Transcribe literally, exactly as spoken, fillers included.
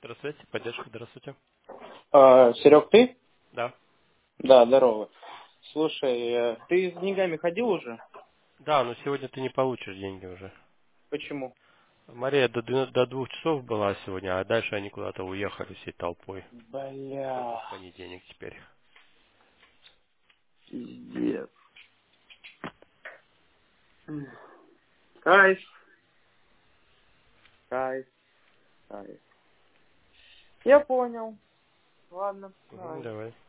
Здравствуйте, поддержка, здравствуйте. А, Серег, ты? Да. Да, здорово. Слушай, э, ты с деньгами ходил уже? Да, но сегодня ты не получишь деньги уже. Почему? Мария до, две- до двух часов была сегодня, а дальше они куда-то уехали всей толпой. Только Бля, в понедельник теперь. пиздец. Кайф, кайф, кайф. Я понял. Ладно, Мгм, давай. давай.